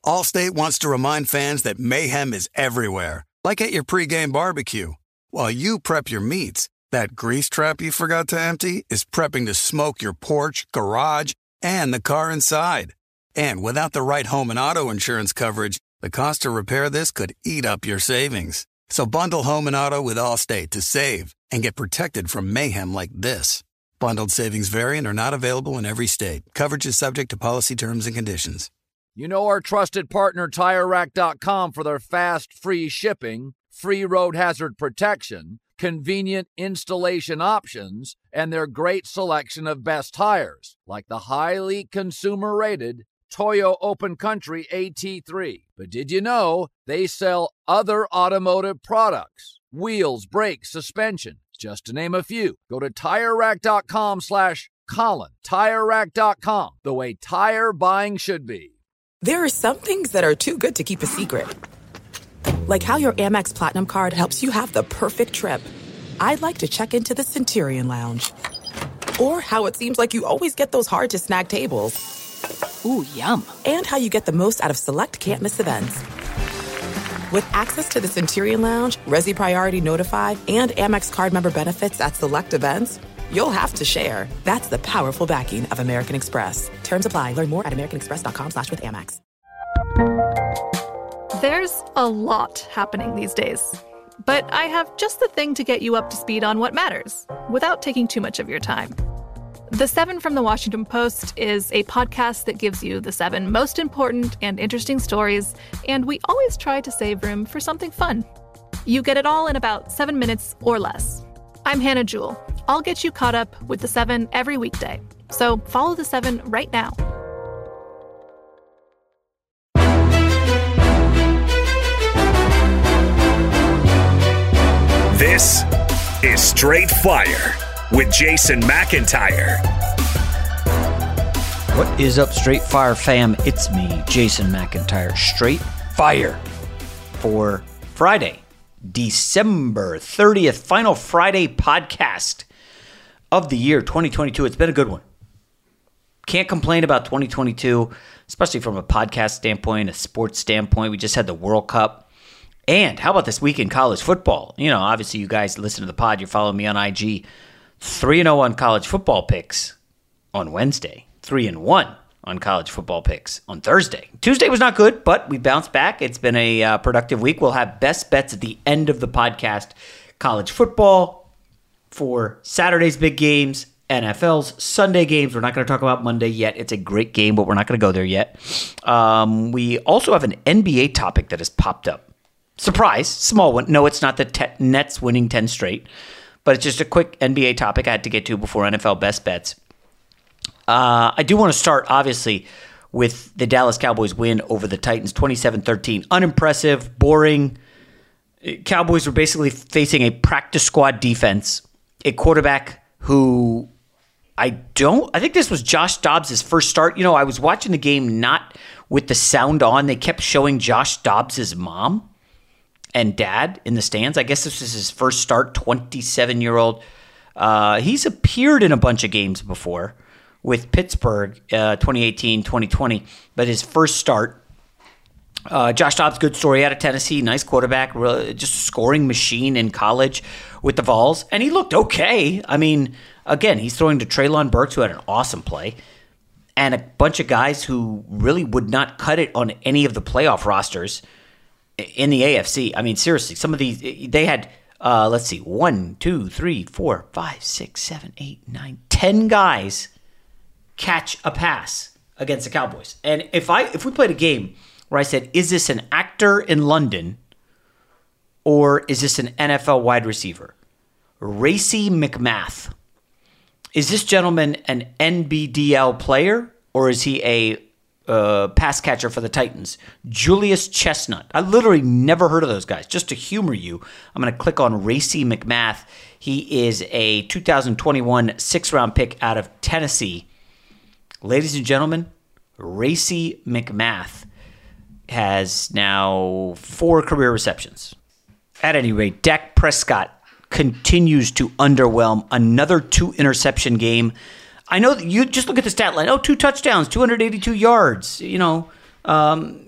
Allstate wants to remind fans that mayhem is everywhere, like at your pregame barbecue. While you prep your meats, that grease trap you forgot to empty is prepping to smoke your porch, garage, and the car inside. And without the right home and auto insurance coverage, the cost to repair this could eat up your savings. So bundle home and auto with Allstate to save and get protected from mayhem like this. Bundled savings vary and are not available in every state. Coverage is subject to policy terms and conditions. You know our trusted partner TireRack.com for their fast, free shipping, free road hazard protection, convenient installation options, and their great selection of best tires, like the highly consumer-rated Toyo Open Country AT3. But did you know they sell other automotive products? Wheels, brakes, suspension, just to name a few. Go to TireRack.com/Colin. TireRack.com, the way tire buying should be. There are some things that are too good to keep a secret. Like how your Amex Platinum card helps you have the perfect trip. I'd like to check into the Centurion Lounge. Or how it seems like you always get those hard-to-snag tables. Ooh, yum. And how you get the most out of select can't-miss events. With access to the Centurion Lounge, Resi Priority Notified, and Amex card member benefits at select events, you'll have to share. That's the powerful backing of American Express. Terms apply. Learn more at americanexpress.com/withAmex. There's a lot happening these days, but I have just the thing to get you up to speed on what matters without taking too much of your time. The 7 from the Washington Post is a podcast that gives you the 7 most important and interesting stories, and we always try to save room for something fun. You get it all in about 7 minutes or less. I'm Hannah Jewell. I'll get you caught up with the 7 every weekday. So follow the 7 right now. This is Straight Fire with Jason McIntyre. What is up, Straight Fire fam? It's me, Jason McIntyre. Straight Fire for Friday, December 30th, final Friday podcast of the year 2022. It's been a good one. Can't complain about 2022, especially from a podcast standpoint, a sports standpoint. We just had the World Cup. And how about this week in college football? You know, obviously you guys listen to the pod. You're following me on IG. 3-0 on college football picks on Wednesday. 3-1 on college football picks on Thursday. Tuesday was not good, but we bounced back. It's been a productive week. We'll have best bets at the end of the podcast. College football for Saturday's big games, NFL's Sunday games. We're not going to talk about Monday yet. It's a great game, but we're not going to go there yet. We also have an NBA topic that has popped up. Surprise, small one. No, it's not the Nets winning 10 straight, but it's just a quick NBA topic I had to get to before NFL best bets. I do want to start, obviously, with the Dallas Cowboys win over the Titans, 27-13. Unimpressive, boring. Cowboys were basically facing a practice squad defense, a quarterback who I think this was Josh Dobbs' first start. You know, I was watching the game not with the sound on. They kept showing Josh Dobbs' mom and dad in the stands. I guess this is his first start, 27-year-old. He's appeared in a bunch of games before with Pittsburgh, 2018, 2020, but his first start. Josh Dobbs, good story out of Tennessee, nice quarterback, just a scoring machine in college with the Vols, and he looked okay. I mean, again, he's throwing to Treylon Burks, who had an awesome play, and a bunch of guys who really would not cut it on any of the playoff rosters in the AFC. I mean, seriously, some of these, they had, 1, 2, 3, 4, 5, 6, 7, 8, 9, 10 guys catch a pass against the Cowboys. And if we played a game where I said, is this an actor in London or is this an NFL wide receiver? Racey McMath. Is this gentleman an NBDL player or is he a pass catcher for the Titans? Julius Chestnut. I literally never heard of those guys. Just to humor you, I'm going to click on Racey McMath. He is a 2021 6th-round pick out of Tennessee. Ladies and gentlemen, Racey McMath has now 4 career receptions. At any rate, Dak Prescott continues to underwhelm. Another 2-interception game. I know that you just look at the stat line. 2 touchdowns, 282 yards. You know,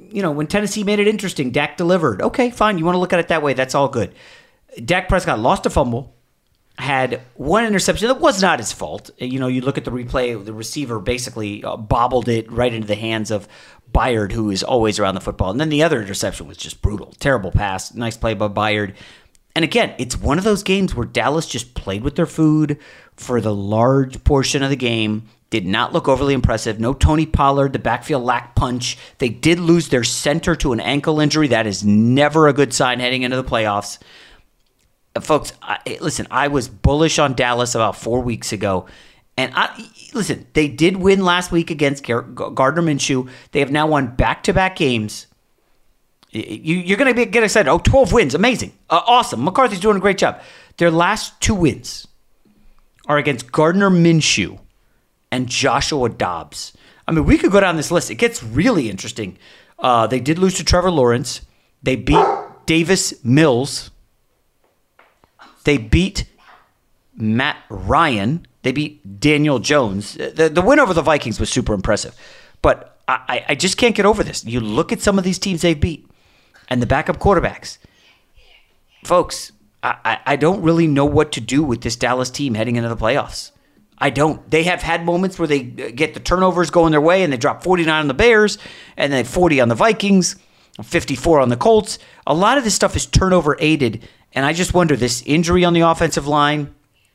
when Tennessee made it interesting, Dak delivered. Okay, fine. You want to look at it that way. That's all good. Dak Prescott lost a fumble, had one interception that was not his fault. You look at the replay, the receiver basically bobbled it right into the hands of Byard, who is always around the football. And then the other interception was just brutal. Terrible pass. Nice play by Byard. And again, it's one of those games where Dallas just played with their food for the large portion of the game. Did not look overly impressive. No Tony Pollard. The backfield lacked punch. They did lose their center to an ankle injury. That is never a good sign heading into the playoffs. Folks, listen, I was bullish on Dallas about 4 weeks ago. And listen, they did win last week against Gardner Minshew. They have now won back-to-back games. You're going to get excited. 12 wins. Amazing. Awesome. McCarthy's doing a great job. Their last 2 wins are against Gardner Minshew and Joshua Dobbs. I mean, we could go down this list. It gets really interesting. They did lose to Trevor Lawrence. They beat Davis Mills. They beat Matt Ryan. They beat Daniel Jones. The win over the Vikings was super impressive. But I just can't get over this. You look at some of these teams they've beat and the backup quarterbacks. Folks, I don't really know what to do with this Dallas team heading into the playoffs. I don't. They have had moments where they get the turnovers going their way and they drop 49 on the Bears and then 40 on the Vikings, 54 on the Colts. A lot of this stuff is turnover aided. And I just wonder, this injury on the offensive line,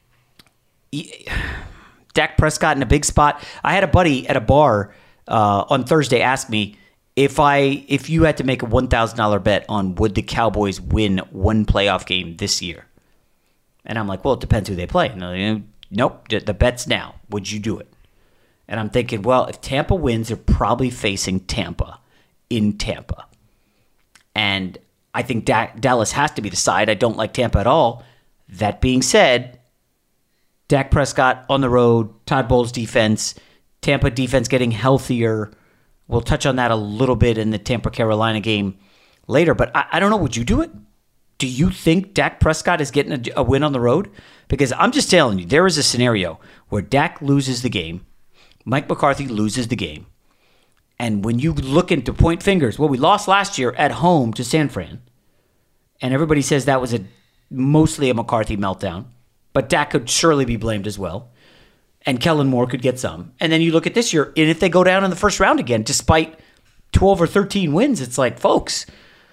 Dak Prescott in a big spot. I had a buddy at a bar on Thursday ask me if you had to make a $1,000 bet on would the Cowboys win one playoff game this year. And I'm like, well, it depends who they play. Nope, the bet's now. Would you do it? And I'm thinking, well, if Tampa wins, they're probably facing Tampa in Tampa. And I think Dallas has to be the side. I don't like Tampa at all. That being said, Dak Prescott on the road, Todd Bowles defense, Tampa defense getting healthier. We'll touch on that a little bit in the Tampa-Carolina game later. But I don't know. Would you do it? Do you think Dak Prescott is getting a win on the road? Because I'm just telling you, there is a scenario where Dak loses the game, Mike McCarthy loses the game, and when you look into point fingers, well, we lost last year at home to San Fran, and everybody says that was mostly a McCarthy meltdown, but Dak could surely be blamed as well, and Kellen Moore could get some. And then you look at this year, and if they go down in the first round again, despite 12 or 13 wins, it's like, folks,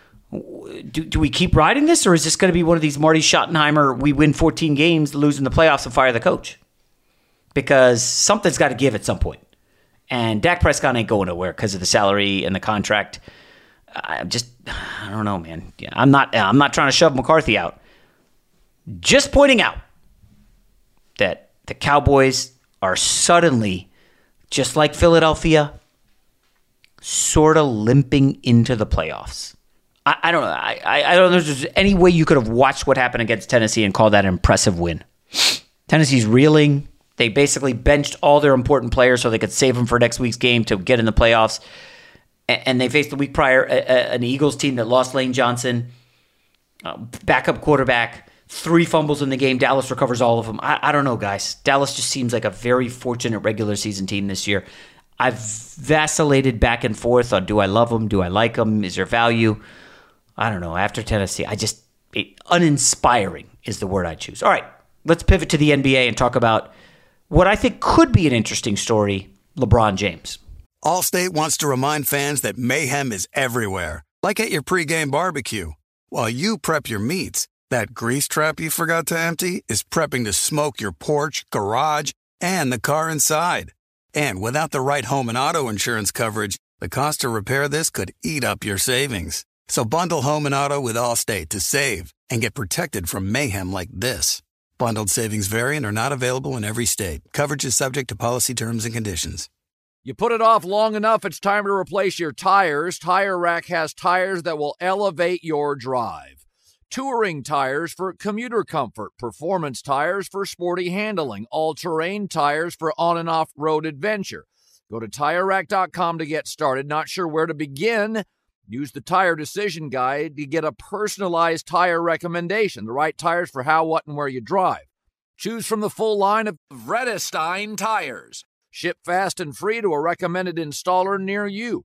do we keep riding this, or is this going to be one of these Marty Schottenheimer, we win 14 games, lose in the playoffs, and fire the coach? Because something's got to give at some point. And Dak Prescott ain't going nowhere because of the salary and the contract. I don't know, man. Yeah, I'm not trying to shove McCarthy out. Just pointing out that the Cowboys are suddenly, just like Philadelphia, sort of limping into the playoffs. I don't know. I don't know if there's any way you could have watched what happened against Tennessee and called that an impressive win. Tennessee's reeling. They basically benched all their important players so they could save them for next week's game to get in the playoffs. And they faced the week prior an Eagles team that lost Lane Johnson, backup quarterback, 3 fumbles in the game. Dallas recovers all of them. I don't know, guys. Dallas just seems like a very fortunate regular season team this year. I've vacillated back and forth on, do I love them? Do I like them? Is there value? I don't know. After Tennessee, uninspiring is the word I choose. All right, let's pivot to the NBA and talk about what I think could be an interesting story, LeBron James. Allstate wants to remind fans that mayhem is everywhere, like at your pregame barbecue. While you prep your meats, that grease trap you forgot to empty is prepping to smoke your porch, garage, and the car inside. And without the right home and auto insurance coverage, the cost to repair this could eat up your savings. So bundle home and auto with Allstate to save and get protected from mayhem like this. Bundled savings vary and are not available in every state. Coverage is subject to policy terms and conditions. You put it off long enough, it's time to replace your tires. Tire Rack has tires that will elevate your drive. Touring tires for commuter comfort, performance tires for sporty handling, all-terrain tires for on- and off-road adventure. Go to TireRack.com to get started. Not sure where to begin? Use the Tire Decision Guide to get a personalized tire recommendation, the right tires for how, what, and where you drive. Choose from the full line of Vredestein tires. Ship fast and free to a recommended installer near you.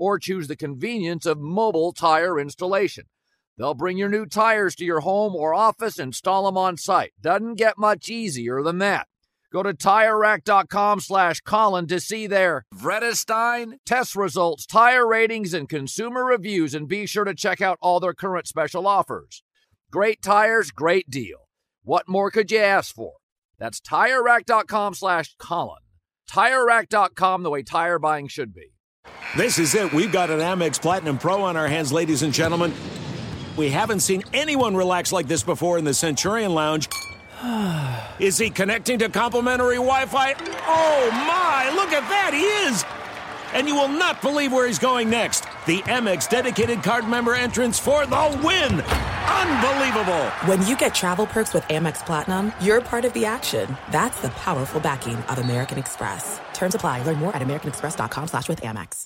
or choose the convenience of mobile tire installation. They'll bring your new tires to your home or office and install them on site. Doesn't get much easier than that. Go to TireRack.com/Colin to see their Vredestein test results, tire ratings, and consumer reviews, and be sure to check out all their current special offers. Great tires, great deal. What more could you ask for? That's TireRack.com/Colin. TireRack.com, the way tire buying should be. This is it. We've got an Amex Platinum Pro on our hands, ladies and gentlemen. We haven't seen anyone relax like this before in the Centurion Lounge. Is he connecting to complimentary Wi-Fi? Oh, my! Look at that! He is! And you will not believe where he's going next. The Amex dedicated card member entrance for the win! Unbelievable! When you get travel perks with Amex Platinum, you're part of the action. That's the powerful backing of American Express. Terms apply. Learn more at americanexpress.com/withAmex.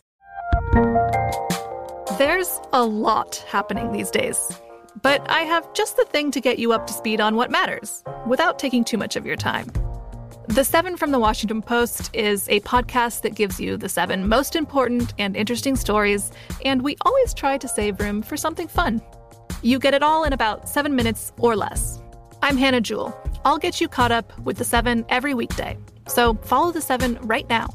There's a lot happening these days. But I have just the thing to get you up to speed on what matters, without taking too much of your time. The 7 from the Washington Post is a podcast that gives you the 7 most important and interesting stories, and we always try to save room for something fun. You get it all in about 7 minutes or less. I'm Hannah Jewell. I'll get you caught up with the 7 every weekday. So follow the 7 right now.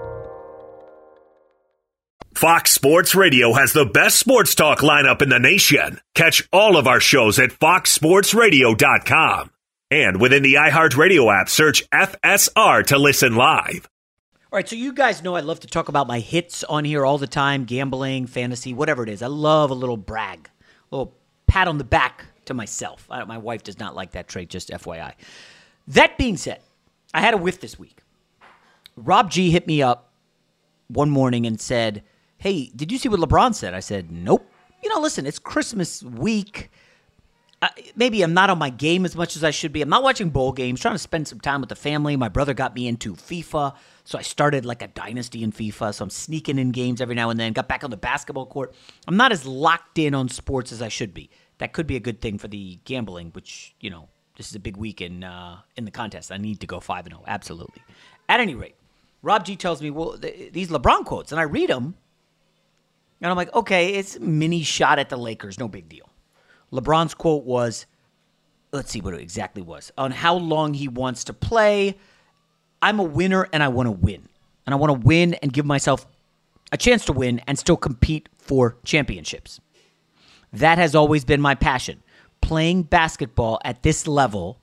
Fox Sports Radio has the best sports talk lineup in the nation. Catch all of our shows at foxsportsradio.com. And within the iHeartRadio app, search FSR to listen live. All right, so you guys know I love to talk about my hits on here all the time, gambling, fantasy, whatever it is. I love a little brag, a little pat on the back to myself. My wife does not like that trait, just FYI. That being said, I had a whiff this week. Rob G hit me up one morning and said, hey, did you see what LeBron said? I said, nope. Listen, it's Christmas week. Maybe I'm not on my game as much as I should be. I'm not watching bowl games, trying to spend some time with the family. My brother got me into FIFA, so I started like a dynasty in FIFA, so I'm sneaking in games every now and then, got back on the basketball court. I'm not as locked in on sports as I should be. That could be a good thing for the gambling, which, this is a big week in the contest. I need to go 5-0, absolutely. At any rate, Rob G tells me, well, these LeBron quotes, and I read them, and I'm like, okay, it's a mini shot at the Lakers, no big deal. LeBron's quote was, let's see what it exactly was, on how long he wants to play. I'm a winner and I want to win. And I want to win and give myself a chance to win and still compete for championships. That has always been my passion. Playing basketball at this level,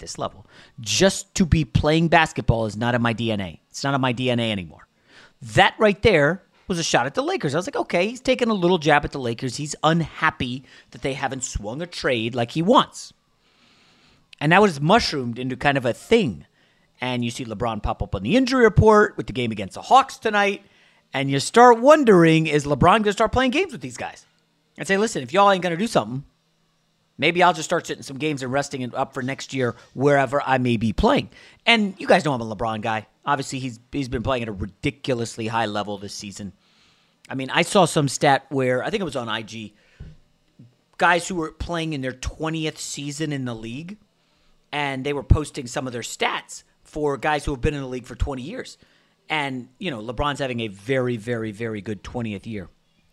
just to be playing basketball is not in my DNA. It's not in my DNA anymore. That right there was a shot at the Lakers. I was like, okay, he's taking a little jab at the Lakers. He's unhappy that they haven't swung a trade like he wants. And now it has mushroomed into kind of a thing. And you see LeBron pop up on the injury report with the game against the Hawks tonight. And you start wondering, is LeBron going to start playing games with these guys? And say, listen, if y'all ain't going to do something, maybe I'll just start sitting some games and resting it up for next year wherever I may be playing. And you guys know I'm a LeBron guy. Obviously, he's been playing at a ridiculously high level this season. I mean, I saw some stat where, I think it was on IG, guys who were playing in their 20th season in the league, and they were posting some of their stats for guys who have been in the league for 20 years. And, LeBron's having a very, very, very good 20th year.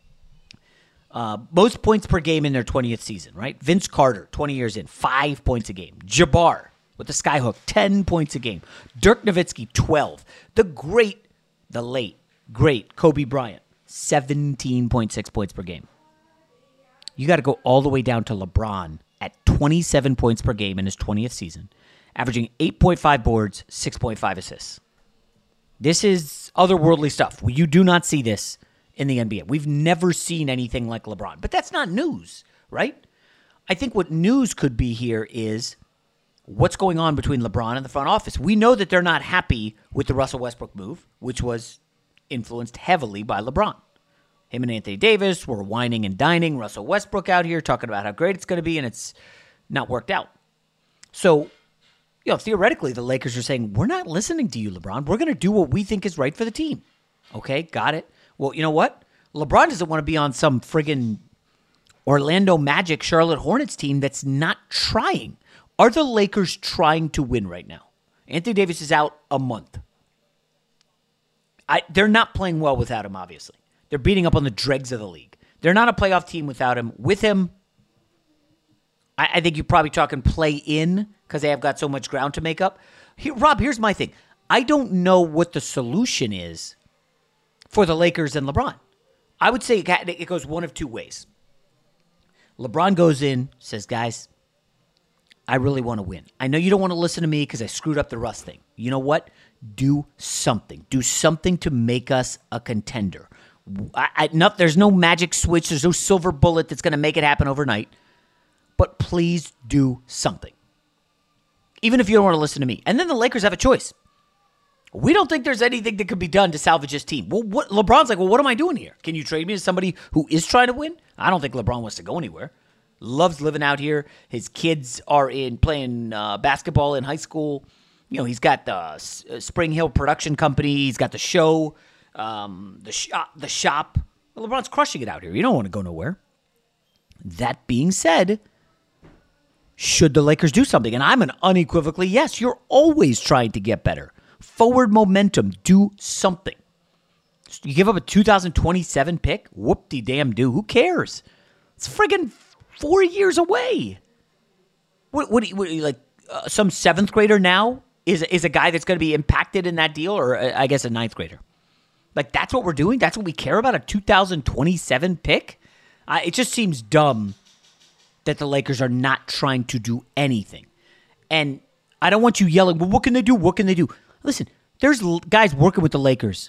Most points per game in their 20th season, right? Vince Carter, 20 years in, 5 points a game. Jabbar with the skyhook, 10 points a game. Dirk Nowitzki, 12. The late, great Kobe Bryant, 17.6 points per game. You got to go all the way down to LeBron at 27 points per game in his 20th season, averaging 8.5 boards, 6.5 assists. This is otherworldly stuff. You do not see this in the NBA. We've never seen anything like LeBron. But that's not news, right? I think what news could be here is what's going on between LeBron and the front office. We know that they're not happy with the Russell Westbrook move, which was influenced heavily by LeBron. Him and Anthony Davis were whining and dining Russell Westbrook out here, talking about how great it's going to be, and it's not worked out. So, theoretically, the Lakers are saying, we're not listening to you, LeBron. We're going to do what we think is right for the team. Okay, got it. Well, you know what? LeBron doesn't want to be on some friggin' Orlando Magic, Charlotte Hornets team that's not trying. Are the Lakers trying to win right now? Anthony Davis is out a month. They're not playing well without him, obviously. They're beating up on the dregs of the league. They're not a playoff team without him. With him, I think you're probably talking play in because they have got so much ground to make up. Rob, here's my thing. I don't know what the solution is for the Lakers and LeBron. I would say it goes one of two ways. LeBron goes in, says, guys, I really want to win. I know you don't want to listen to me because I screwed up the Russ thing. You know what? Do something. Do something to make us a contender. There's no magic switch. There's no silver bullet that's going to make it happen overnight. But please do something. Even if you don't want to listen to me. And then the Lakers have a choice. We don't think there's anything that could be done to salvage this team. Well, LeBron's like, well, what am I doing here? Can you trade me to somebody who is trying to win? I don't think LeBron wants to go anywhere. Loves living out here. His kids are playing basketball in high school. You know, he's got the Spring Hill production company. He's got the show, the shop. Well, LeBron's crushing it out here. You don't want to go nowhere. That being said, should the Lakers do something? And I'm an unequivocally yes. You're always trying to get better. Forward momentum. Do something. You give up a 2027 pick? Whoop-de-damn-do. Who cares? It's friggin' 4 years away. What like some seventh grader now is a guy that's going to be impacted in that deal, or I guess a ninth grader? Like, that's what we're doing? That's what we care about, a 2027 pick? It just seems dumb that the Lakers are not trying to do anything. And I don't want you yelling, well, what can they do? What can they do? Listen, there's guys working with the Lakers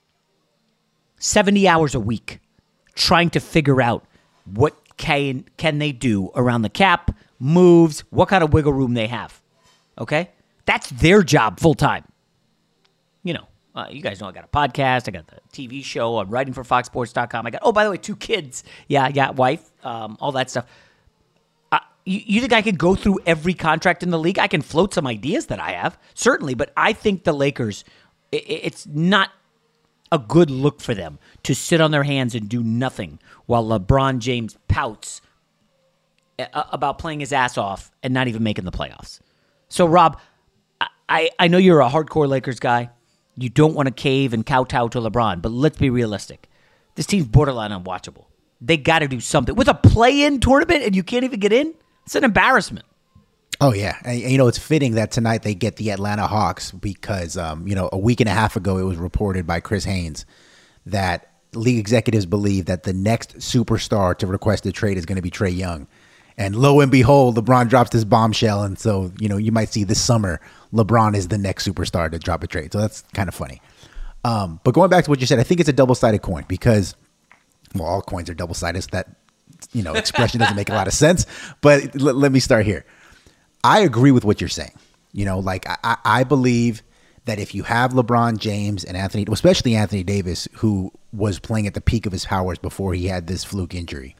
70 hours a week trying to figure out what can they do around the cap, moves, what kind of wiggle room they have. Okay? That's their job full time. You know, you guys know I got a podcast. I got the TV show. I'm writing for FoxSports.com. I got, oh, by the way, 2 kids. Yeah, wife, all that stuff. You think I could go through every contract in the league? I can float some ideas that I have, certainly, but I think the Lakers, it's not a good look for them to sit on their hands and do nothing while LeBron James pouts about playing his ass off and not even making the playoffs. So, Rob, I know you're a hardcore Lakers guy. You don't want to cave and kowtow to LeBron, but let's be realistic. This team's borderline unwatchable. They got to do something. With a play-in tournament and you can't even get in? It's an embarrassment. Oh, yeah. And, you know, it's fitting that tonight they get the Atlanta Hawks because, you know, a week and a half ago it was reported by Chris Haynes that league executives believe that the next superstar to request a trade is going to be Trae Young. And lo and behold, LeBron drops this bombshell. And so, you know, you might see this summer LeBron is the next superstar to drop a trade. So that's kind of funny. But going back to what you said, I think it's a double-sided coin because, well, all coins are double-sided. So that, you know, expression doesn't make a lot of sense. But let me start here. I agree with what you're saying. You know, like I believe that if you have LeBron James and especially Anthony Davis, who was playing at the peak of his powers before he had this fluke injury,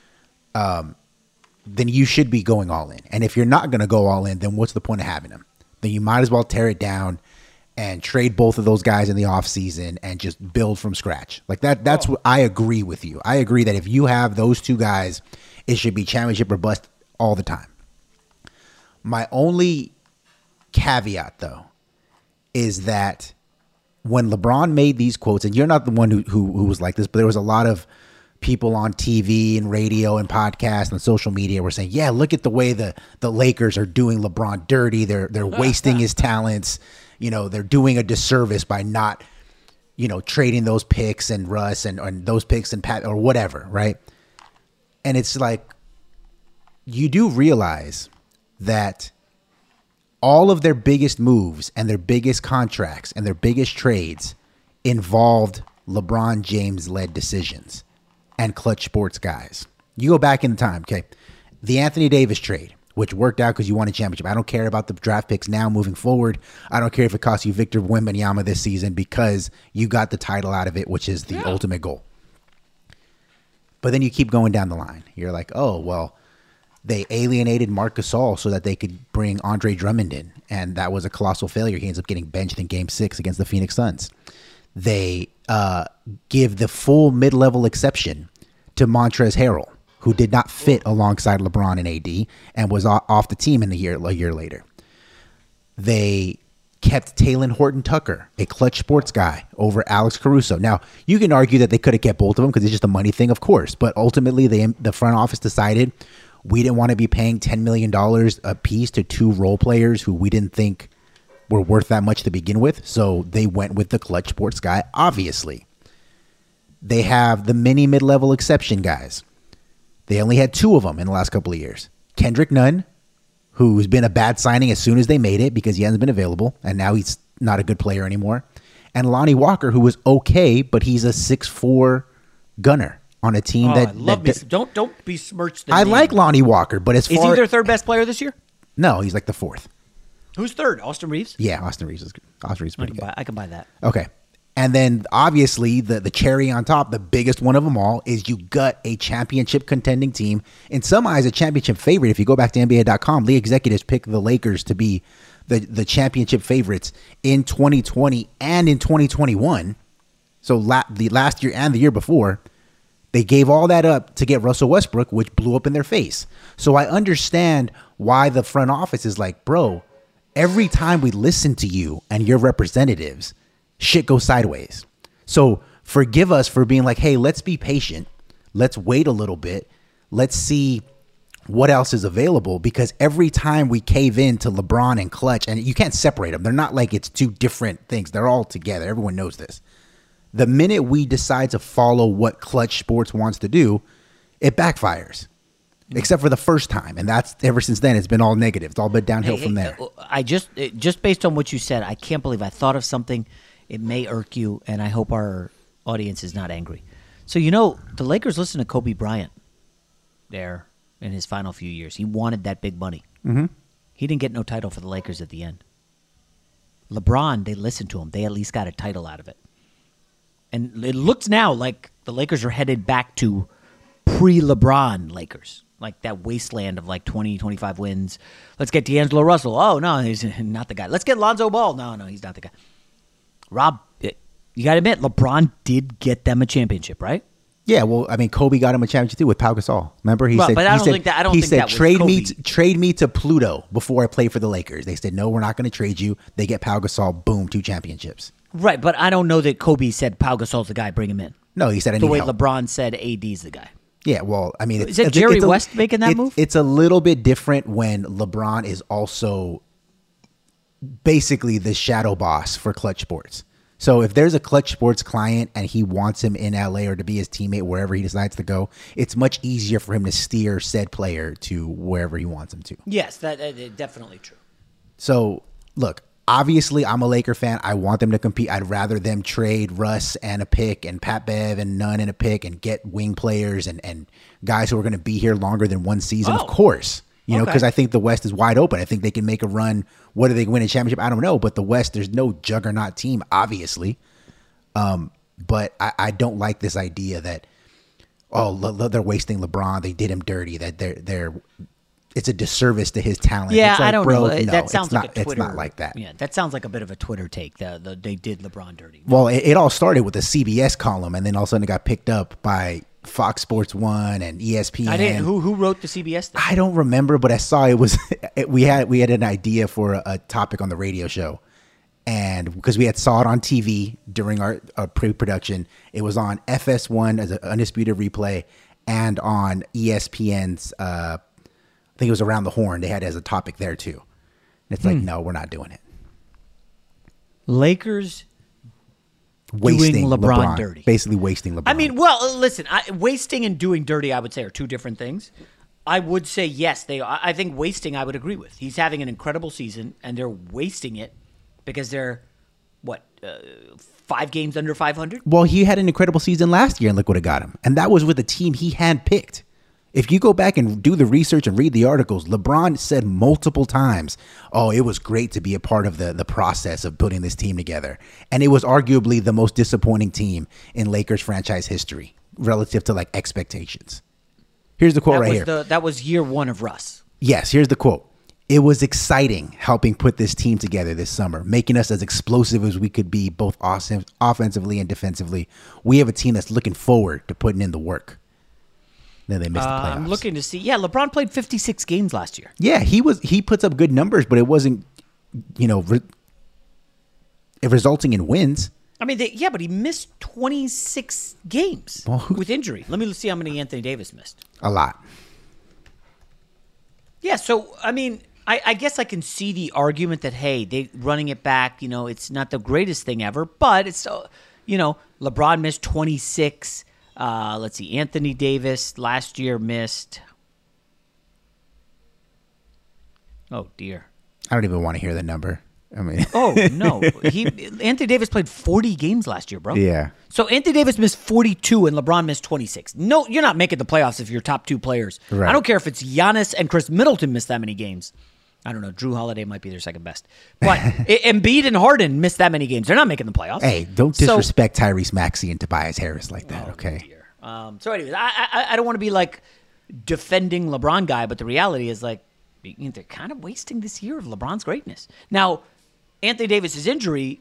then you should be going all in. And if you're not going to go all in, then what's the point of having him? Then you might as well tear it down and trade both of those guys in the offseason and just build from scratch. Like that's what I agree with you. I agree that if you have those two guys, it should be championship or bust all the time. My only caveat, though, is that when LeBron made these quotes, and you're not the one who was like this, but there was a lot of people on TV and radio and podcasts and social media were saying, yeah, look at the way the Lakers are doing LeBron dirty. They're wasting his talents. You know, they're doing a disservice by not, you know, trading those picks and Russ and those picks and Pat or whatever, right? And it's like, you do realize that all of their biggest moves and their biggest contracts and their biggest trades involved LeBron James-led decisions and clutch sports guys. You go back in time, okay? The Anthony Davis trade, which worked out because you won a championship. I don't care about the draft picks now moving forward. I don't care if it costs you Victor Wembanyama this season because you got the title out of it, which is the ultimate goal. But then you keep going down the line. You're like, oh, well, they alienated Marc Gasol so that they could bring Andre Drummond in, and that was a colossal failure. He ends up getting benched in Game 6 against the Phoenix Suns. They give the full mid-level exception to Montrezl Harrell, who did not fit alongside LeBron and AD and was off the team a year later. They kept Taylor Horton-Tucker, a Clutch Sports guy, over Alex Caruso. Now, you can argue that they could have kept both of them because it's just a money thing, of course. But ultimately, the front office decided we didn't want to be paying $10 million a piece to 2 role players who we didn't think were worth that much to begin with. So they went with the Clutch Sports guy, obviously. They have the mini mid-level exception guys. They only had 2 of them in the last couple of years. Kendrick Nunn, who's been a bad signing as soon as they made it because he hasn't been available, and now he's not a good player anymore. And Lonnie Walker, who was okay, but he's a 6'4" gunner on a team Don't besmirch the I name. like Lonnie Walker, but as far... Is he their third best player this year? No, he's like the 4th. Who's third? Austin Reeves? Yeah, Austin Reeves is good. Austin Reeves is pretty good. I can buy that. Okay. And then obviously the cherry on top, the biggest one of them all, is you gut a championship contending team. In some eyes, a championship favorite. If you go back to NBA.com, league executives pick the Lakers to be the championship favorites in 2020 and in 2021. So the last year and the year before, they gave all that up to get Russell Westbrook, which blew up in their face. So I understand why the front office is like, bro, every time we listen to you and your representatives, shit goes sideways. So forgive us for being like, hey, let's be patient. Let's wait a little bit. Let's see what else is available, because every time we cave in to LeBron and Clutch, and you can't separate them. They're not like it's 2 different things. They're all together. Everyone knows this. The minute we decide to follow what Clutch Sports wants to do, it backfires. Except for the first time. And that's ever since then, it's been all negative. It's all been downhill from there. I just based on what you said, I can't believe I thought of something. It may irk you, and I hope our audience is not angry. So, the Lakers listen to Kobe Bryant there in his final few years. He wanted that big money. Mm-hmm. He didn't get no title for the Lakers at the end. LeBron, they listened to him. They at least got a title out of it. And it looks now like the Lakers are headed back to pre-LeBron Lakers, like that wasteland of like 20, 25 wins. Let's get D'Angelo Russell. Oh, no, he's not the guy. Let's get Lonzo Ball. No, he's not the guy. Rob, you got to admit, LeBron did get them a championship, right? Yeah, well, I mean, Kobe got him a championship too with Pau Gasol. Remember, he said, trade me to Pluto before I play for the Lakers. They said, no, we're not going to trade you. They get Pau Gasol. Boom, 2 championships. Right, but I don't know that Kobe said Pau Gasol's the guy. Bring him in. No, he said the way LeBron said AD's the guy. Yeah, well, I mean, is that Jerry West making that move? It's a little bit different when LeBron is also basically the shadow boss for Clutch Sports. So if there's a Clutch Sports client and he wants him in LA or to be his teammate wherever he decides to go, it's much easier for him to steer said player to wherever he wants him to. Yes, that definitely true. So look, obviously I'm a Laker fan. I want them to compete. I'd rather them trade Russ and a pick and Pat Bev and Nunn and a pick and get wing players and guys who are going to be here longer than one season, of course. Because I think the West is wide open. I think they can make a run. Whether they can win a championship, I don't know. But the West, there's no juggernaut team, obviously. But I don't like this idea that, they're wasting LeBron. They did him dirty. That it's a disservice to his talent. Yeah, it's like, I don't know. No, that sounds like a Twitter. It's not like that. Yeah, that sounds like a bit of a Twitter take. They did LeBron dirty. Well, it all started with a CBS column, and then all of a sudden it got picked up by Fox Sports 1 and ESPN. Who wrote the CBS thing? I don't remember, but I saw it was we had an idea for a topic on the radio show, and because we had saw it on TV during our pre-production, it was on FS1 as an undisputed replay, and on ESPN's I think it was Around the Horn. They had it as a topic there too. And it's like, no, we're not doing it. Lakers wasting doing LeBron dirty. Basically wasting LeBron. I mean, well, listen, wasting and doing dirty, I would say, are 2 different things. I would say, yes, I think wasting, I would agree with. He's having an incredible season, and they're wasting it because they're, 5 games under 500? Well, he had an incredible season last year, and look what it got him. And that was with a team he had picked. If you go back and do the research and read the articles, LeBron said multiple times, it was great to be a part of the process of putting this team together. And it was arguably the most disappointing team in Lakers franchise history relative to like expectations. Here's the quote here. That was year 1 of Russ. Yes, here's the quote. It was exciting helping put this team together this summer, making us as explosive as we could be, both offensively and defensively. We have a team that's looking forward to putting in the work. Then they missed the playoffs. I'm looking to see. Yeah, LeBron played 56 games last year. Yeah, he puts up good numbers, but it wasn't, resulting in wins. I mean, but he missed 26 games with injury. Let me see how many Anthony Davis missed. A lot. Yeah, so, I mean, I guess I can see the argument that, hey, they running it back, it's not the greatest thing ever, but it's, LeBron missed 26. Let's see, Anthony Davis last year missed. Oh, dear. I don't even want to hear the number. I mean, oh, no. Anthony Davis played 40 games last year, bro. Yeah. So Anthony Davis missed 42 and LeBron missed 26. No, you're not making the playoffs if you're top two players. Right. I don't care if it's Giannis and Chris Middleton missed that many games. I don't know. Drew Holiday might be their second best. But Embiid and Harden missed that many games. They're not making the playoffs. Hey, don't disrespect Tyrese Maxey and Tobias Harris like that, okay? Dear. So anyways, I don't want to be like defending LeBron guy, but the reality is like they're kind of wasting this year of LeBron's greatness. Now, Anthony Davis's injury,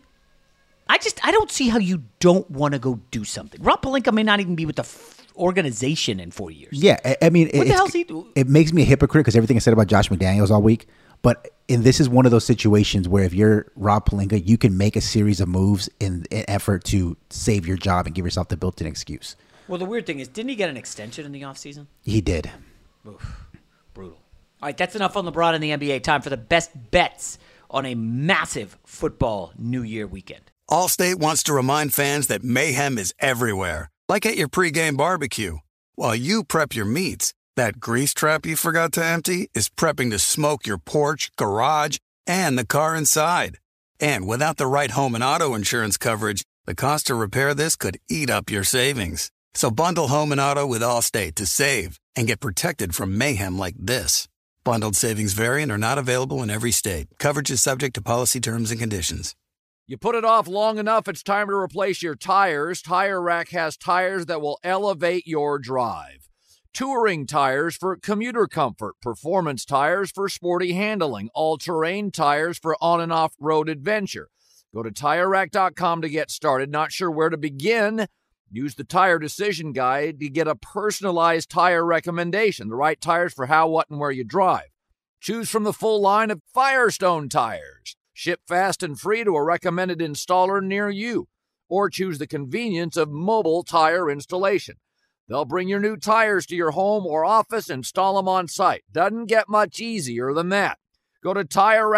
I don't see how you don't want to go do something. Rob Pelinka may not even be with the organization in 4 years. Yeah, I mean, what the hell is he doing? It makes me a hypocrite because everything I said about Josh McDaniels all week. But this is one of those situations where if you're Rob Pelinka, you can make a series of moves in an effort to save your job and give yourself the built-in excuse. Well, the weird thing is, didn't he get an extension in the offseason? He did. Oof, brutal. All right, that's enough on LeBron and the NBA. Time for the best bets on a massive football New Year weekend. Allstate wants to remind fans that mayhem is everywhere, like at your pregame barbecue. While you prep your meats, that grease trap you forgot to empty is prepping to smoke your porch, garage, and the car inside. And without the right home and auto insurance coverage, the cost to repair this could eat up your savings. So bundle home and auto with Allstate to save and get protected from mayhem like this. Bundled savings vary and are not available in every state. Coverage is subject to policy terms and conditions. You put it off long enough, it's time to replace your tires. Tire Rack has tires that will elevate your drive. Touring tires for commuter comfort, performance tires for sporty handling, all-terrain tires for on- and off-road adventure. Go to TireRack.com to get started. Not sure where to begin? Use the Tire Decision Guide to get a personalized tire recommendation, the right tires for how, what, and where you drive. Choose from the full line of Firestone tires. Ship fast and free to a recommended installer near you. Or choose the convenience of mobile tire installation. They'll bring your new tires to your home or office, install them on site. Doesn't get much easier than that. Go to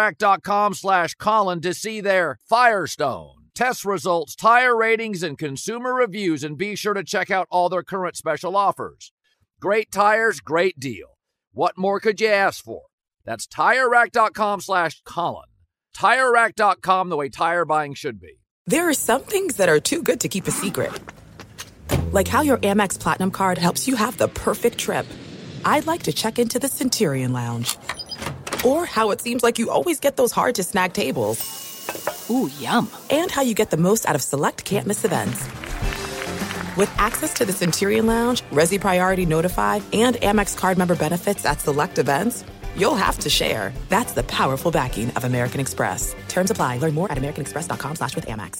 TireRack.com/Colin to see their Firestone test results, tire ratings, and consumer reviews, and be sure to check out all their current special offers. Great tires, great deal. What more could you ask for? That's TireRack.com/Colin. TireRack.com, the way tire buying should be. There are some things that are too good to keep a secret. Like how your Amex Platinum card helps you have the perfect trip. I'd like to check into the Centurion Lounge. Or how it seems like you always get those hard-to-snag tables. Ooh, yum. And how you get the most out of select can't-miss events. With access to the Centurion Lounge, Resi Priority Notified, and Amex card member benefits at select events, you'll have to share. That's the powerful backing of American Express. Terms apply. Learn more at americanexpress.com/withAmex.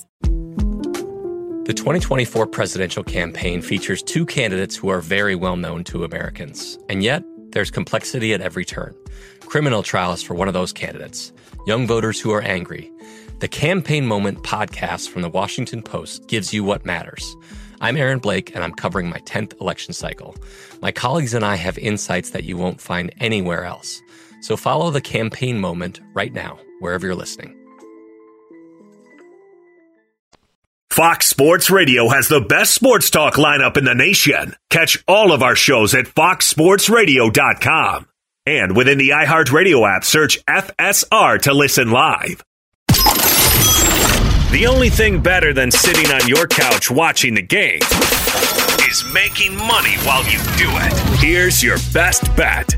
The 2024 presidential campaign features two candidates who are very well known to Americans. And yet, there's complexity at every turn. Criminal trials for one of those candidates. Young voters who are angry. The Campaign Moment podcast from the Washington Post gives you what matters. I'm Aaron Blake, and I'm covering my 10th election cycle. My colleagues and I have insights that you won't find anywhere else. So follow The Campaign Moment right now, wherever you're listening. Fox Sports Radio has the best sports talk lineup in the nation. Catch all of our shows at foxsportsradio.com. And within the iHeartRadio app, search FSR to listen live. The only thing better than sitting on your couch watching the game is making money while you do it. Here's your best bet.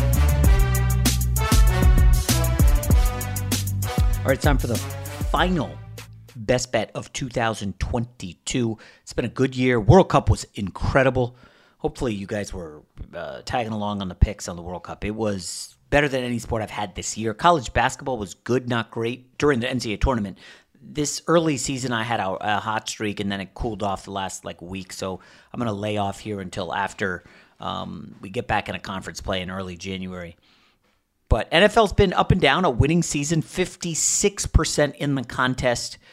All right, it's time for the final best bet of 2022. It's been a good year. World Cup was incredible. Hopefully you guys were tagging along on the picks on the World Cup. It was better than any sport I've had this year. College basketball was good, not great, during the NCAA tournament. This early season I had a hot streak, and then it cooled off the last week. So I'm going to lay off here until after we get back in a conference play in early January. But NFL's been up and down, a winning season, 56% in the contest.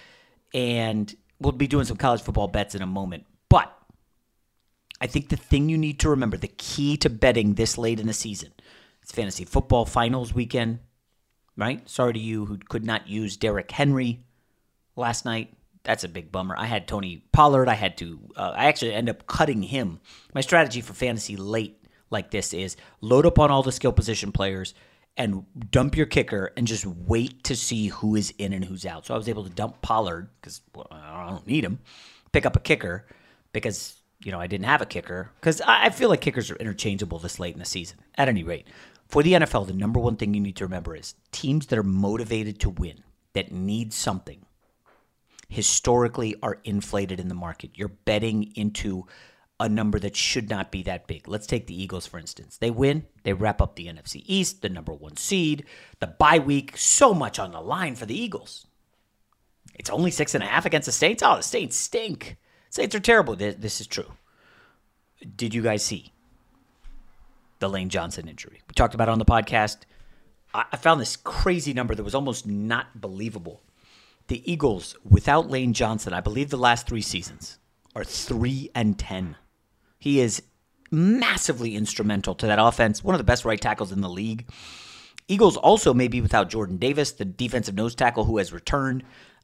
and we'll be doing some college football bets in a moment. But I think the thing you need to remember, the key to betting this late in the season, it's fantasy football finals weekend, right? Sorry to you who could not use Derrick Henry last night. That's a big bummer. I had Tony Pollard. I actually ended up cutting him. My strategy for fantasy late like this is load up on all the skill position players and dump your kicker and just wait to see who is in and who's out. So I was able to dump Pollard because I don't need him, pick up a kicker because, I didn't have a kicker because I feel like kickers are interchangeable this late in the season. At any rate, for the NFL, the number one thing you need to remember is teams that are motivated to win, that need something, historically are inflated in the market. You're betting into a number that should not be that big. Let's take the Eagles, for instance. They win. They wrap up the NFC East, the number 1 seed, the bye week. So much on the line for the Eagles. It's only 6.5 against the Saints. Oh, the Saints stink. Saints are terrible. This is true. Did you guys see the Lane Johnson injury? We talked about it on the podcast. I found this crazy number that was almost not believable. The Eagles, without Lane Johnson, I believe the last 3 seasons, are 3-10. He is massively instrumental to that offense, one of the best right tackles in the league. Eagles also may be without Jordan Davis, the defensive nose tackle who has returned.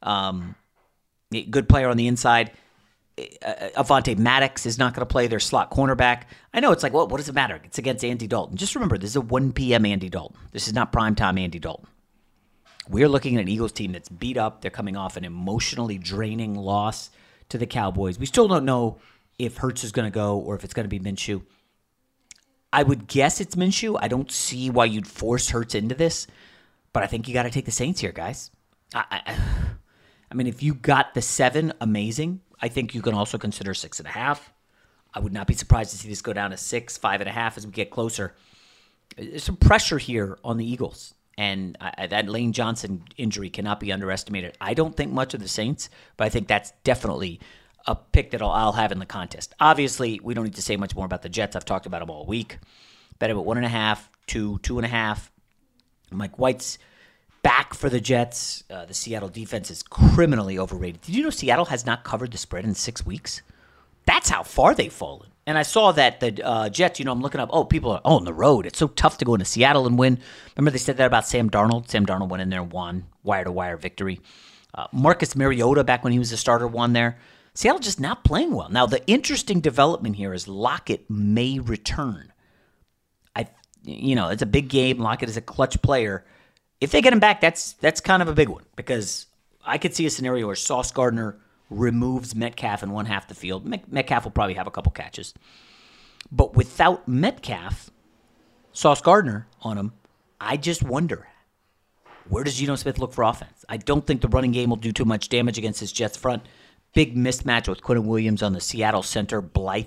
Good player on the inside. Avonte Maddox is not going to play their slot cornerback. I know it's like, well, what does it matter? It's against Andy Dalton. Just remember, this is a 1 p.m. Andy Dalton. This is not primetime Andy Dalton. We're looking at an Eagles team that's beat up. They're coming off an emotionally draining loss to the Cowboys. We still don't know if Hurts is going to go or if it's going to be Minshew. I would guess it's Minshew. I don't see why you'd force Hurts into this, but I think you got to take the Saints here, guys. I mean, if you got the 7, amazing. I think you can also consider 6.5. I would not be surprised to see this go down to 6, 5.5 as we get closer. There's some pressure here on the Eagles, and that Lane Johnson injury cannot be underestimated. I don't think much of the Saints, but I think that's definitely a pick that I'll have in the contest. Obviously, we don't need to say much more about the Jets. I've talked about them all week. Bet about 1.5 to 2.5. Mike White's back for the Jets. The Seattle defense is criminally overrated. Did you know Seattle has not covered the spread in 6 weeks? That's how far they've fallen. And I saw that the Jets, I'm looking up, people are on the road. It's so tough to go into Seattle and win. Remember they said that about Sam Darnold? Sam Darnold went in there and won. Wire-to-wire victory. Marcus Mariota, back when he was a starter, won there. Seattle just not playing well. Now, the interesting development here is Lockett may return. It's a big game. Lockett is a clutch player. If they get him back, that's kind of a big one because I could see a scenario where Sauce Gardner removes Metcalf in one half the field. Metcalf will probably have a couple catches. But without Metcalf, Sauce Gardner on him, I just wonder, where does Geno Smith look for offense? I don't think the running game will do too much damage against his Jets front. Big mismatch with Quinnen Williams on the Seattle center, Blythe.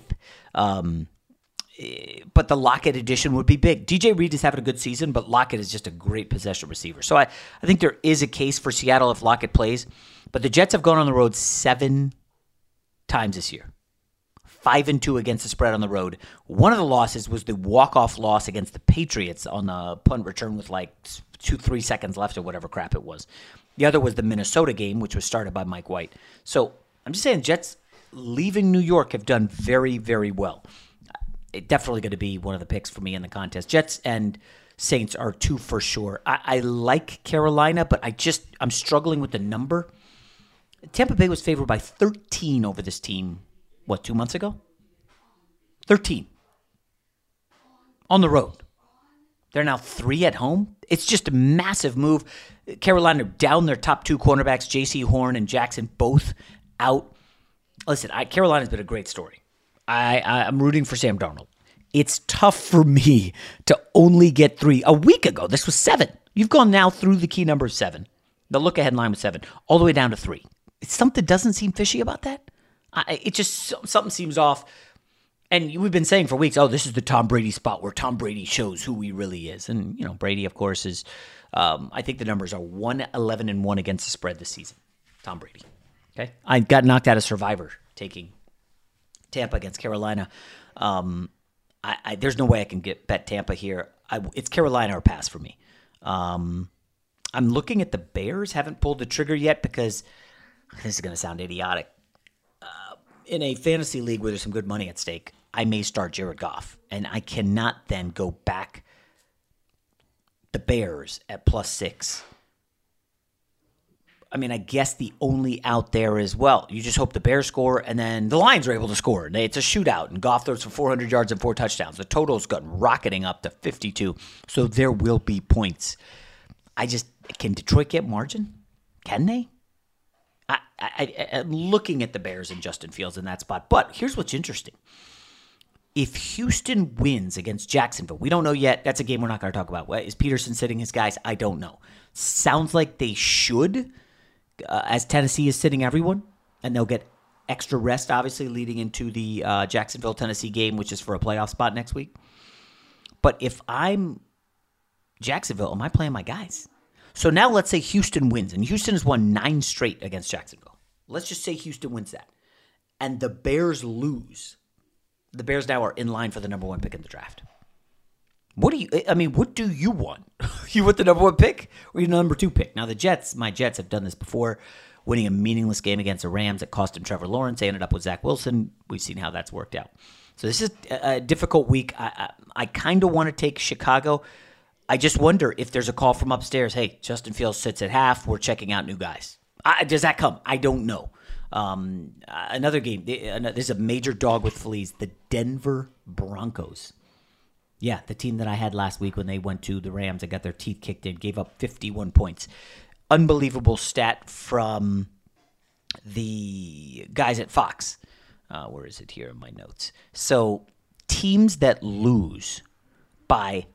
But the Lockett addition would be big. DJ Reed is having a good season, but Lockett is just a great possession receiver. So I think there is a case for Seattle if Lockett plays. But the Jets have gone on the road 7 times this year. 5-2 against the spread on the road. One of the losses was the walk-off loss against the Patriots on the punt return with 2-3 seconds left or whatever crap it was. The other was the Minnesota game, which was started by Mike White. So I'm just saying, Jets leaving New York have done very, very well. It's definitely going to be one of the picks for me in the contest. Jets and Saints are 2 for sure. I like Carolina, but I'm struggling with the number. Tampa Bay was favored by 13 over this team, 2 months ago? 13. On the road. They're now 3 at home. It's just a massive move. Carolina down their top 2 cornerbacks, J.C. Horn and Jackson, both out. Listen, Carolina's been a great story. I'm rooting for Sam Darnold. It's tough for me to only get 3. A week ago, this was 7. You've gone now through the key number of 7. The look-ahead line was 7, all the way down to 3. Something doesn't seem fishy about that. Something seems off. And we've been saying for weeks, this is the Tom Brady spot where Tom Brady shows who he really is. And, Brady, of course, is, I think the numbers are 1-11-1 against the spread this season. Tom Brady. Okay. I got knocked out of Survivor taking Tampa against Carolina. There's no way I can bet Tampa here. It's Carolina or pass for me. I'm looking at the Bears. Haven't pulled the trigger yet because this is going to sound idiotic. In a fantasy league where there's some good money at stake, I may start Jared Goff, and I cannot then go back the Bears at +6. I mean, I guess the only out there is, well, you just hope the Bears score, and then the Lions are able to score. It's a shootout, and Goff throws for 400 yards and 4 touchdowns. The total's gotten rocketing up to 52, so there will be points. Can Detroit get margin? Can they? I'm looking at the Bears and Justin Fields in that spot. But here's what's interesting. If Houston wins against Jacksonville, we don't know yet. That's a game we're not going to talk about. Is Peterson sitting his guys? I don't know. Sounds like they should, as Tennessee is sitting everyone, and they'll get extra rest, obviously, leading into the Jacksonville-Tennessee game, which is for a playoff spot next week. But if I'm Jacksonville, am I playing my guys? So now let's say Houston wins, and Houston has won 9 straight against Jacksonville. Let's just say Houston wins that, and the Bears lose. The Bears now are in line for the number 1 pick in the draft. What do you want? You want the number 1 pick or the number 2 pick? Now my Jets have done this before, winning a meaningless game against the Rams that cost them Trevor Lawrence. They ended up with Zach Wilson. We've seen how that's worked out. So this is a difficult week. I kind of want to take Chicago. I just wonder if there's a call from upstairs. Hey, Justin Fields sits at half. We're checking out new guys. Does that come? I don't know. Another game. There's a major dog with fleas. The Denver Broncos. Yeah, the team that I had last week when they went to the Rams and got their teeth kicked in, gave up 51 points. Unbelievable stat from the guys at Fox. Where is it here in my notes? So teams that lose by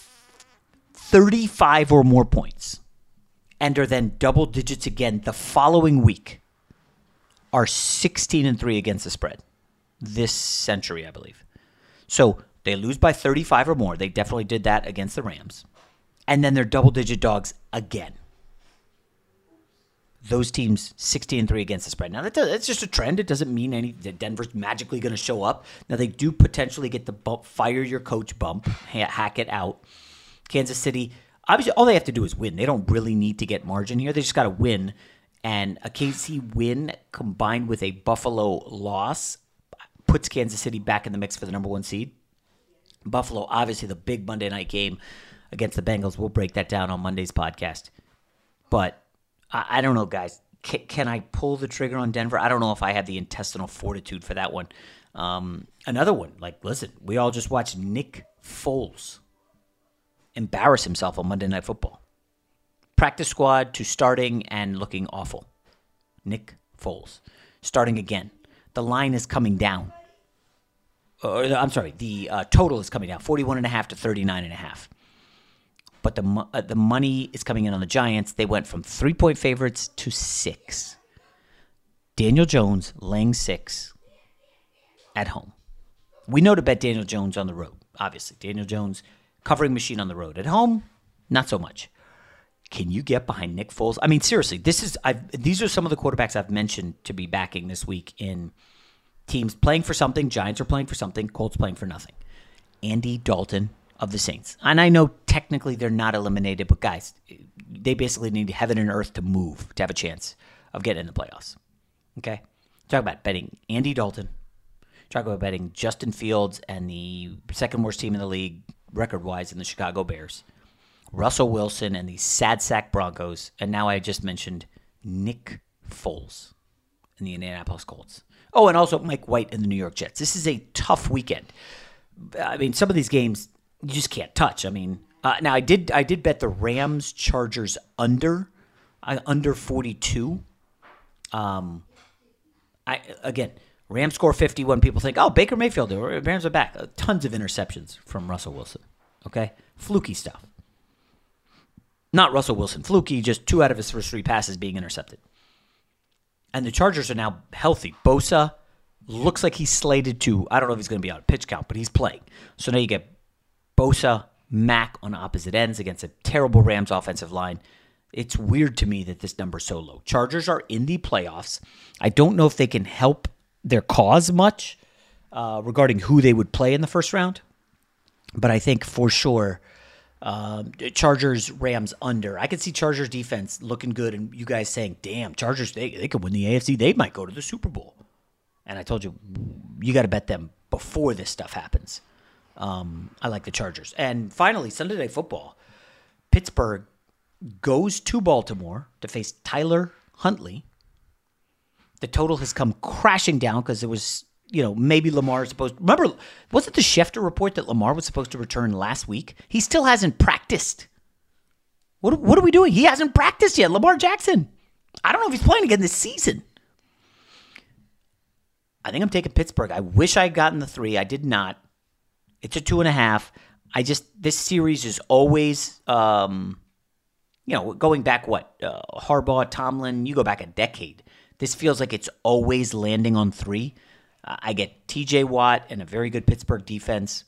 35 or more points and are then double digits again the following week are 16-3 against the spread this century, I believe. So they lose by 35 or more. They definitely did that against the Rams. And then they're double-digit dogs again. Those teams 16-3 against the spread. Now, that's just a trend. It doesn't mean that Denver's magically going to show up. Now, they do potentially get the bump, fire your coach bump, hack it out. Kansas City, obviously, all they have to do is win. They don't really need to get margin here. They just got to win. And a KC win combined with a Buffalo loss puts Kansas City back in the mix for the number 1 seed. Buffalo, obviously, the big Monday night game against the Bengals. We'll break that down on Monday's podcast. But I don't know, guys. Can I pull the trigger on Denver? I don't know if I have the intestinal fortitude for that one. Another one, listen, we all just watched Nick Foles embarrass himself on Monday Night Football. Practice squad to starting and looking awful. Nick Foles. Starting again. The line is coming down. The total is coming down. 41.5 to 39.5. But the money is coming in on the Giants. They went from 3-point favorites to 6. Daniel Jones laying 6 at home. We know to bet Daniel Jones on the road, obviously. Daniel Jones, covering machine on the road. At home, not so much. Can you get behind Nick Foles? I mean, seriously, these are some of the quarterbacks I've mentioned to be backing this week in teams playing for something. Giants are playing for something. Colts playing for nothing. Andy Dalton of the Saints. And I know technically they're not eliminated, but guys, they basically need heaven and earth to move to have a chance of getting in the playoffs. Okay? Talk about betting Andy Dalton. Talk about betting Justin Fields and the second worst team in the league record-wise in the Chicago Bears. Russell Wilson and the sad sack Broncos. And now I just mentioned Nick Foles and the Indianapolis Colts. Oh, and also Mike White and the New York Jets. This is a tough weekend. I mean, some of these games you just can't touch. I mean, now I did bet the Rams Chargers under 42. Rams score 51. People think, oh, Baker Mayfield, the Rams are back. Tons of interceptions from Russell Wilson. Okay, fluky stuff. Not Russell Wilson fluky, just 2 out of his first 3 passes being intercepted. And the Chargers are now healthy. Bosa looks like he's slated to, I don't know if he's going to be on a pitch count, but he's playing. So now you get Bosa, Mack on opposite ends against a terrible Rams offensive line. It's weird to me that this number's so low. Chargers are in the playoffs. I don't know if they can help their cause much regarding who they would play in the first round. But I think for sure Chargers, Rams under. I could see Chargers defense looking good and you guys saying, damn, Chargers, they could win the AFC. They might go to the Super Bowl. And I told you, you got to bet them before this stuff happens. I like the Chargers. And finally, Sunday Night Football. Pittsburgh goes to Baltimore to face Tyler Huntley. The total has come crashing down because it was, maybe Lamar is supposed to. Remember, wasn't the Schefter report that Lamar was supposed to return last week? He still hasn't practiced. What are we doing? He hasn't practiced yet. Lamar Jackson. I don't know if he's playing again this season. I think I'm taking Pittsburgh. I wish I had gotten the 3. I did not. It's a 2.5. This series is always, going back Harbaugh, Tomlin, you go back a decade. This feels like it's always landing on 3. I get TJ Watt and a very good Pittsburgh defense.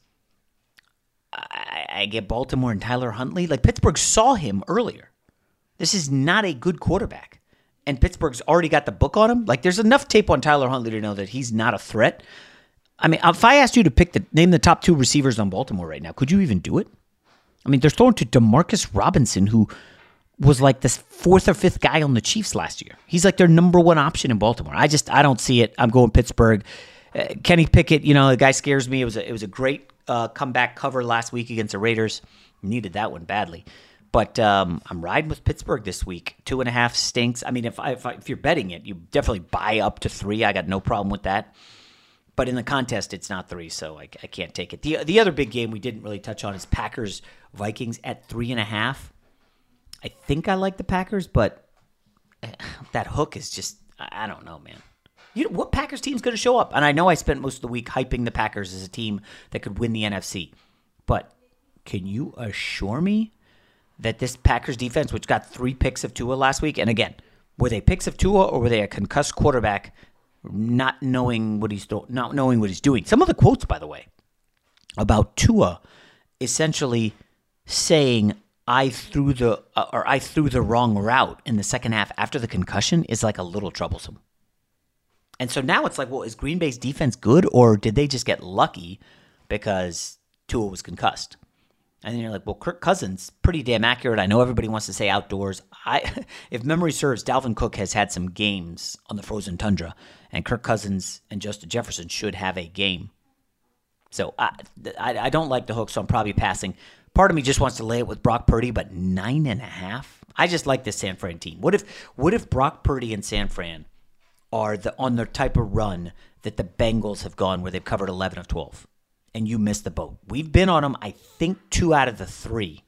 I get Baltimore and Tyler Huntley. Like, Pittsburgh saw him earlier. This is not a good quarterback. And Pittsburgh's already got the book on him. Like, there's enough tape on Tyler Huntley to know that he's not a threat. I mean, if I asked you to name the top 2 receivers on Baltimore right now, could you even do it? I mean, they're throwing to Demarcus Robinson, who was like this 4th or 5th guy on the Chiefs last year. He's like their number 1 option in Baltimore. I don't see it. I'm going Pittsburgh. Kenny Pickett, the guy scares me. It was a great comeback cover last week against the Raiders. Needed that one badly. But I'm riding with Pittsburgh this week. 2.5 stinks. I mean, if you're betting it, you definitely buy up to 3. I got no problem with that. But in the contest, it's not 3, so I can't take it. The other big game we didn't really touch on is Packers-Vikings at 3.5. I think I like the Packers, but that hook is just, I don't know, man. What Packers team's going to show up? And I know I spent most of the week hyping the Packers as a team that could win the NFC. But can you assure me that this Packers defense, which got 3 picks of Tua last week, and again, were they picks of Tua or were they a concussed quarterback not knowing what he's doing? Some of the quotes, by the way, about Tua essentially saying, I threw the wrong route in the second half after the concussion is like a little troublesome. And so now it's like, well, is Green Bay's defense good, or did they just get lucky because Tua was concussed? And then you're like, well, Kirk Cousins, pretty damn accurate. I know everybody wants to say outdoors. If memory serves, Dalvin Cook has had some games on the frozen tundra, and Kirk Cousins and Justin Jefferson should have a game. So I don't like the hook, so I'm probably passing. Part of me just wants to lay it with Brock Purdy, but 9.5? I just like this San Fran team. What if Brock Purdy and San Fran are on their type of run that the Bengals have gone, where they've covered 11 of 12, and you missed the boat? We've been on them, I think, 2 out of the 3.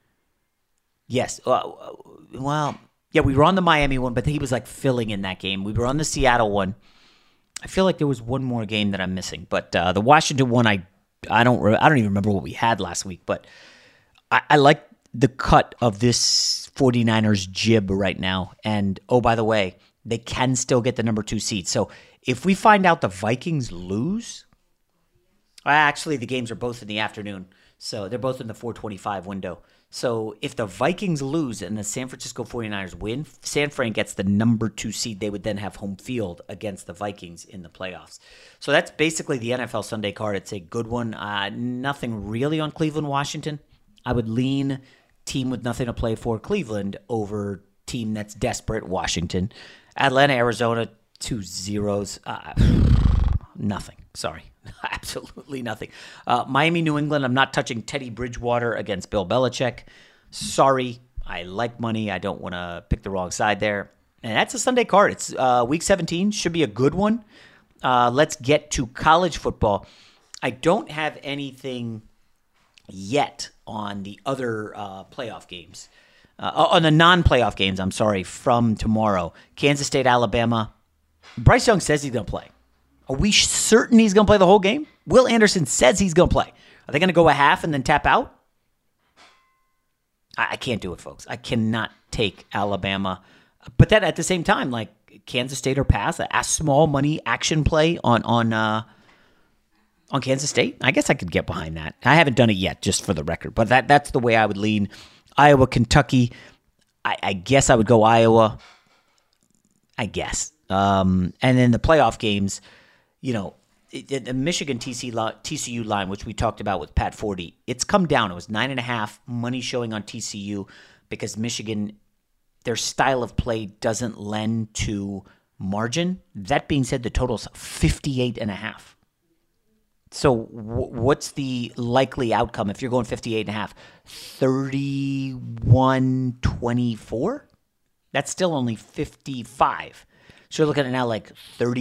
Yes. We were on the Miami one, but he was like filling in that game. We were on the Seattle one. I feel like there was one more game that I'm missing, but the Washington one, I don't even remember what we had last week, but I like the cut of this 49ers jib right now. And, oh, by the way, they can still get the number 2 seed. So if we find out the Vikings lose, actually the games are both in the afternoon, so they're both in the 4:25 window. So if the Vikings lose and the San Francisco 49ers win, San Fran gets the number 2 seed. They would then have home field against the Vikings in the playoffs. So that's basically the NFL Sunday card. It's a good one. Nothing really on Cleveland, Washington. I would lean team with nothing to play for, Cleveland, over team that's desperate, Washington. Atlanta, Arizona, 2 zeros. Nothing. Sorry. Absolutely nothing. Miami, New England, I'm not touching Teddy Bridgewater against Bill Belichick. Sorry. I like money. I don't want to pick the wrong side there. And that's a Sunday card. It's Week 17. Should be a good one. Let's get to college football. I don't have anything yet on the other playoff games. On the non-playoff games, I'm sorry, from tomorrow. Kansas State, Alabama. Bryce Young says he's going to play. Are we certain he's going to play the whole game? Will Anderson says he's going to play. Are they going to go a half and then tap out? I can't do it, folks. I cannot take Alabama. But then at the same time, like Kansas State or pass, a small money action play on Kansas State, I guess I could get behind that. I haven't done it yet, just for the record. But that's the way I would lean. Iowa, Kentucky, I guess I would go Iowa. I guess. And then the playoff games, the Michigan TCU line, which we talked about with Pat Forty, it's come down. It was 9.5, money showing on TCU because Michigan, their style of play doesn't lend to margin. That being said, the total's 58.5. So what's the likely outcome if you're going 58.5? 31-24? That's still only 55. So you're looking at now like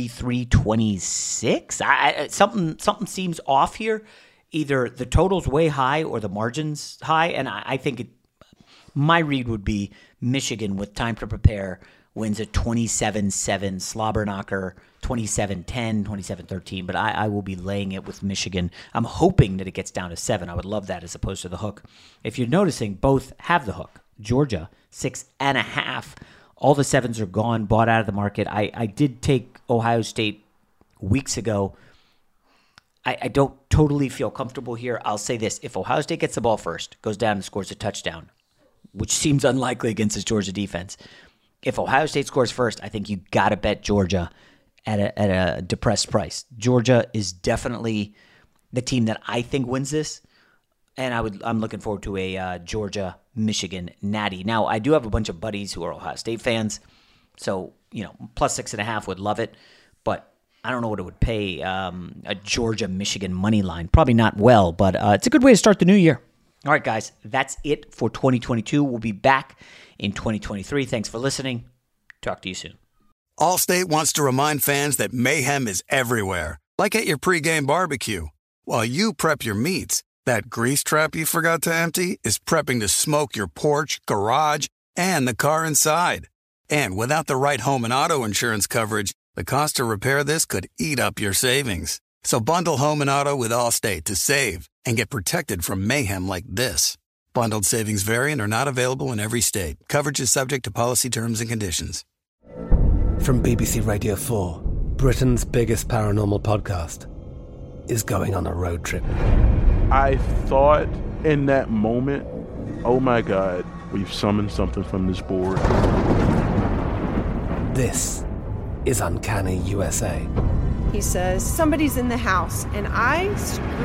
33-26? Something seems off here. Either the total's way high or the margin's high. And I think my read would be Michigan with time to prepare wins a 27-7 slobber knocker, 27-10, 27-13. But I will be laying it with Michigan. I'm hoping that it gets down to 7. I would love that as opposed to the hook. If you're noticing, both have the hook. Georgia, 6.5. All the 7s are gone, bought out of the market. I did take Ohio State weeks ago. I don't totally feel comfortable here. I'll say this. If Ohio State gets the ball first, goes down and scores a touchdown, which seems unlikely against this Georgia defense, if Ohio State scores first, I think you got to bet Georgia at a depressed price. Georgia is definitely the team that I think wins this. And I'm looking forward to a Georgia-Michigan natty. Now, I do have a bunch of buddies who are Ohio State fans, so plus 6.5 would love it. But I don't know what it would pay a Georgia-Michigan money line. Probably not well, but it's a good way to start the new year. All right, guys, that's it for 2022. We'll be back in 2023. Thanks for listening. Talk to you soon. Allstate wants to remind fans that mayhem is everywhere, like at your pregame barbecue. While you prep your meats, that grease trap you forgot to empty is prepping to smoke your porch, garage, and the car inside. And without the right home and auto insurance coverage, the cost to repair this could eat up your savings. So bundle home and auto with Allstate to save and get protected from mayhem like this. Bundled savings vary and are not available in every state. Coverage is subject to policy terms and conditions. From BBC Radio 4, Britain's biggest paranormal podcast is going on a road trip. I thought in that moment, oh my God, we've summoned something from this board. This is Uncanny USA. He says, somebody's in the house, and I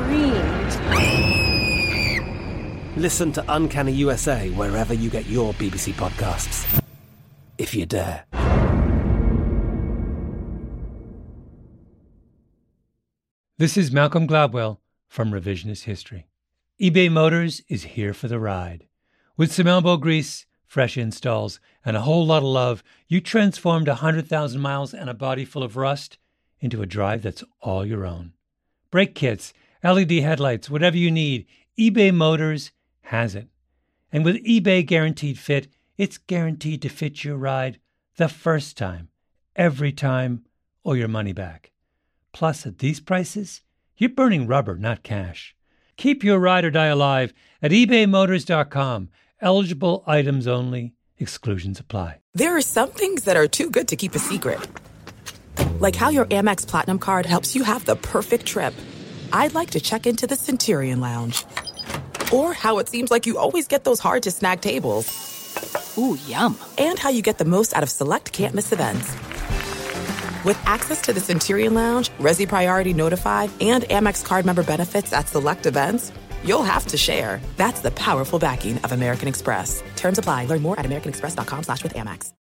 screamed. Listen to Uncanny USA wherever you get your BBC podcasts, if you dare. This is Malcolm Gladwell from Revisionist History. eBay Motors is here for the ride. With some elbow grease, fresh installs, and a whole lot of love, you transformed 100,000 miles and a body full of rust into a drive that's all your own. Brake kits, LED headlights, whatever you need, eBay Motors has it. And with eBay Guaranteed Fit, it's guaranteed to fit your ride the first time, every time, or your money back. Plus, at these prices, you're burning rubber, not cash. Keep your ride or die alive at ebaymotors.com. Eligible items only. Exclusions apply. There are some things that are too good to keep a secret. Like how your Amex Platinum card helps you have the perfect trip. I'd like to check into the Centurion Lounge. Or how it seems like you always get those hard-to-snag tables. Ooh, yum. And how you get the most out of select can't-miss events. With access to the Centurion Lounge, Resi Priority Notified, and Amex card member benefits at select events, you'll have to share. That's the powerful backing of American Express. Terms apply. Learn more at americanexpress.com/withAmex.